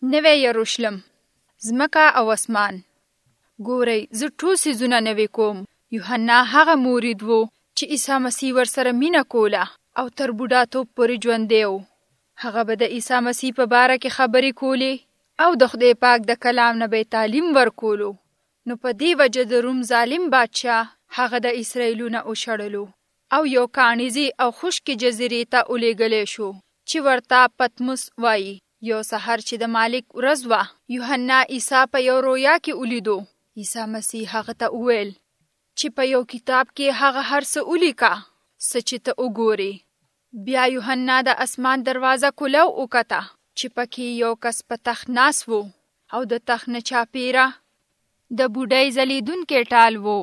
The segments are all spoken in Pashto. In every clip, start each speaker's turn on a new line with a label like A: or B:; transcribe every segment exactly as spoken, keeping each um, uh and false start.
A: نوی یروشلم، ځمکه او اسمان. ګورئ، زه ټول څیزونه نوي کوم. یوحنا هغه مورید و چې عیسی مسیح ورسره مینه کوله او تر بوډاتوب پورې ژوندی و. هغه به د عیسی مسیح په باره کې خبرې کولې او د خدای پاک د کلام نه به تعلیم ورکولو. نو په دې وجه د روم ظالم بادشاه هغه د اسرائیلو نه وشړلو او یو کاڼیزې او خشکې جزیرې ته ولېږلی شو چې ورته پتموس وایي. یو سحر چې د مالک ورځ وه، یوحنا عیسی په یو رویا کې ولیدو. عیسی مسیح هغه ته وویل چې په یو کتاب کې هغه هر څه ولیکه څه چې ته وګورې. بیا یوحنا د اسمان دروازه کولو وکته چې پکې یو کس په تخت ناست و او د تخت نه چاپېره د بوډۍ ځلیدونکی ټال و.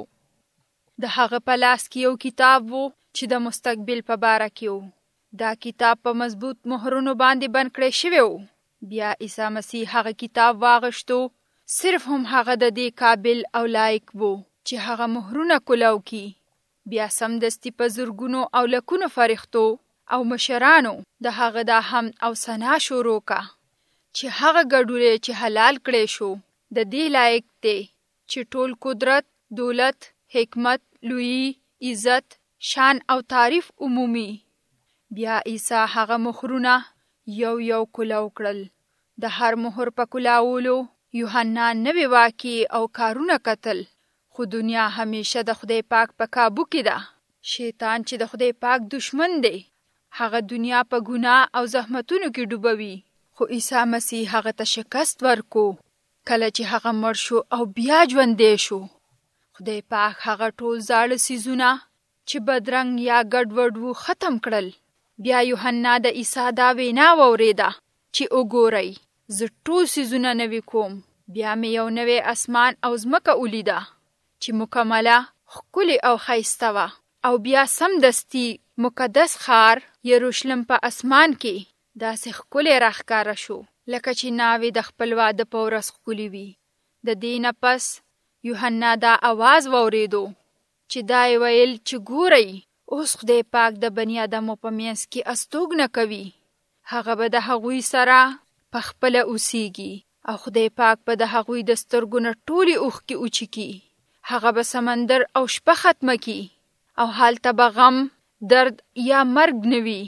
A: د هغه په لاس کې یو کتاب و چې د مستقبل په باره کې و. دا کتاب په مضبوط مهرونو باندې بند کړی شوی و. بیا عیسی مسیح هغه کتاب واغشتو. صرف هم هغه د دې قابل او لایق و چې هغه مهرونه کولو کی. بیا سمدستي په زرګونو او لکونو فرښتو او مشرانو د هغه د حمد او ثنا شروع کا چې هغه ګډوړی چې حلال کړی شو د دې لایق دی چې ټول قدرت، دولت، حکمت، لویی، عزت، شان او تعریف عمومي. بیا عیسی هغه مهرونه یو یو کولو کړل. د هر مهر په کولاولو یوحنا نوې واقعې او کارونه کتل. خو دنیا همیشه د خدای پاک په کابو کې ده. شیطان چې د خدای پاک دشمن دی، هغه دنیا په ګناه او زحمتونو کې ډوبوي. خو عیسی مسیح هغه ته شکست ورکو کله چې هغه مړ شو او بیا ژوندی شو. خدای پاک هغه ټول زاړه څیزونه چې بدرنګ یا ګډوډ وو ختم کړل. بیا یوحنا د عیسی دا وینا واورېده چې وګورئ، زه ټول څیزونه نوي کوم. بیا مې یو نوی اسمان او ځمکه ولیده چې مکمله، ښکلې او ښایسته وه. او بیا سمدستي مقدس ښار یروشلم په اسمان کې داسې ښکلی راښکاره شو لکه چې ناوې د خپل واده په ورځ ښکلې وي. د دې نه پس یوحنا دا اواز واورېدو چې دا یې ویل چې ګورئ، اوس خدای پاک د بني ادمو په منځ کې استوګنه کوي. هغه به د هغوی سره په خپله اوسیږي او خدای پاک به د هغوی د سترګو نه ټولې اوښکې اوچکي. هغه به سمندر او شپه ختمه کی او هلته به غم، درد یا مرګ نه وي.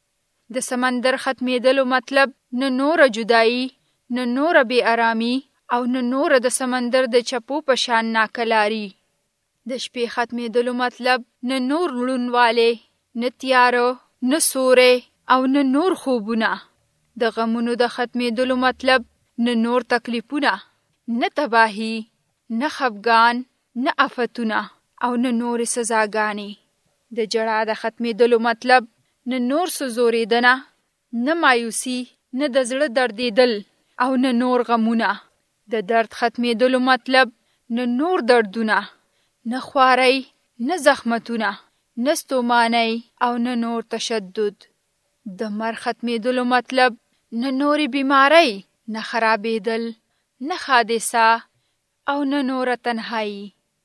A: د سمندر ختمېدلو مطلب نه نوره جدایي، نه نوره بې ارامي او نه نوره د سمندر د چپو په شان ناکلاري. د شپې ختمېدلو مطلب نه نور لوڼوالی، نه تیاره، نه سوری او نه نور خوبونه. د غمونو د ختمېدلو مطلب نه نور تکلیفونه، نه تباهي، نه خفګان، نه آفتونه او نه نورې سزاګانې. د جړا د ختمېدلو مطلب نه نور سوځورېدنه، نه مایوسي، نه د زړه دردېدل او نه نور غمونه. د درد ختمېدلو مطلب نه نور دردونه، نه خوارۍ، نه زخمتونه، نه ستومانۍ او نه نور تشدد. د مرګ ختمېدلو مطلب نه نورې بیمارۍ، نه خرابېدل، نه حادثه او نه نوره تنهایي.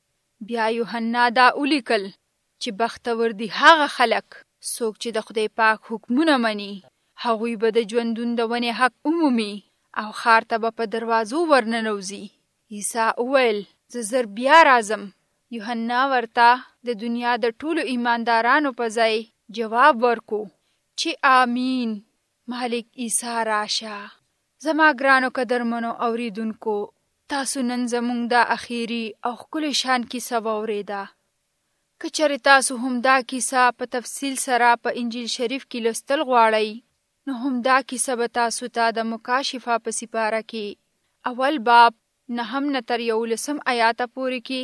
A: بیا یوحنا دا ولیکل چې بختور دي هغه خلک څوک چې د خدای پاک حکمونه مني. هغوی به د ژوندون د ونې حق عمومي او ښار ته به په دروازو ورننوځي. عیسی وویل زه زر بیا راځم. یوحنا ورته د دنیا د ټولو ایماندارانو په ځای جواب ورکو چې آمین. مالک عیسی راشه. زما ګرانو قدرمنو اوریدونکو، تاسو نن زموږ دا اخیری او ښکلی شان کیسه واورېده. که چېرې تاسو هم دا کیسه په تفصیل سره په انجیل شریف کې لوستل غواړئ، نو هم دا کیسه به تاسو ته د مکاشفه په سپاره کې اول باب نهم نه تر یولسم آیاته پورې کې،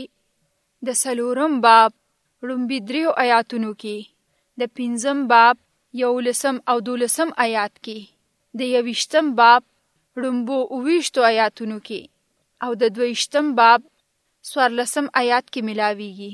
A: د څلورم باب لومبي دریو آیاتونو کې، د پنځم باب یولسم او دولسم آیات کې، د یویشتم باب لومبو اوویشتو آیاتونو کې او د دویشتم باب څوارلسم آیات کې ملاویږي.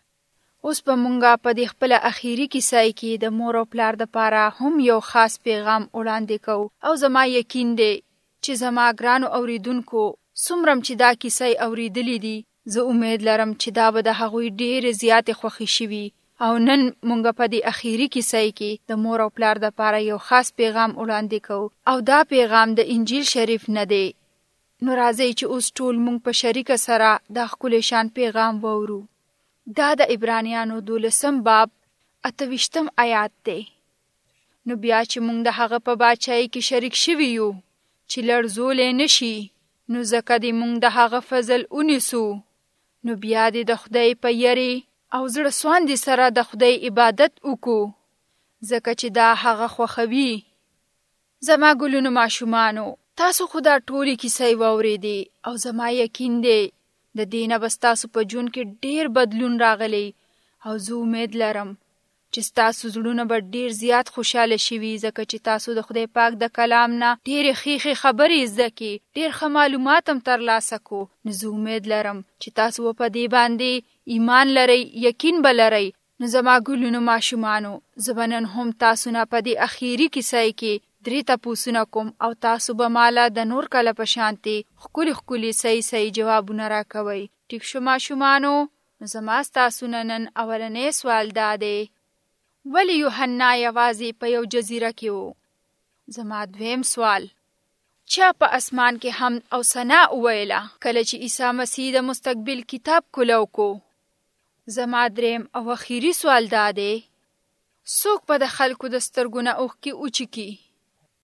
A: اوس به مونږه په دې خپله اخیري کیسه کې د مور او پلار دپاره هم یو خاص پیغام وړاندې کوو او زما یقین دی چې زما ګرانو اوریدونکو څومره چې دا کیسه یې اورېدلې دي، زه امید لرم چې دا به د هغوی ډېرې زیاتې خوښې شوي او نن مونږ په دې اخیری کیسه کې د مور او پلار دپاره یو خاص پیغام وړاندې کوو او دا پیغام د انجیل شریف نه دی. نو راځئ چې اوس ټول مونږ په شریکه سره دا ښکلی شان پیغام واورو. دا د عبرانیانو دولسم باب اته ویشتم آیات دی. نو بیا چې مونږ د هغه په باچایۍ کې شریک شوي یو چې لړزولی نشي، نو ځکه دې مونږ د هغه فضل ونیسو. نو بیا دې د خدای په یرې او زړه سواندي سره د خدای عبادت وکړو، ځکه چې دا هغه خوښوي. زما ګلونو ماشومانو، تاسو خو دا ټولې کیسې واورېدې او زما یقین دی د دې نه به ستاسو په ژوند کې ډېر بدلون راغلی او زه امید لرم چې ستاسو زړونه به ډېر زیات خوشحاله شوي، ځکه چې تاسو د خدای پاک د کلام نه ډېرې ښې ښې خبرې زده کړې، ډېر ښه معلومات هم ترلاسه کړو. نو زه امید لرم چې تاسو به په دې باندې ایمان لرئ، یقین به لرئ. نو زما ګلونو ماشومانو، زه به نن هم تاسو نه په دې اخیري کیسې کې درې تپوسونه کوم او تاسو به ماله د نور کله په شانتې ښکلي ښکلي صحیح صحیح جوابونه راکوئ. ټیک شو ماشومانو؟ نو زما ستاسو نه نن اولنی سوال دا دی، ولې یوحنا یوازې په یو جزیره کې و؟ زما دویم سوال، چا په اسمان کې حمد او ثنا وویله کله چې عیسی مسیح د مستقبل کتاب کلو کو؟ زما دریم او اخیری سوال دا دی، څوک به د خلکو د سترګو نه اوښکې وچکي؟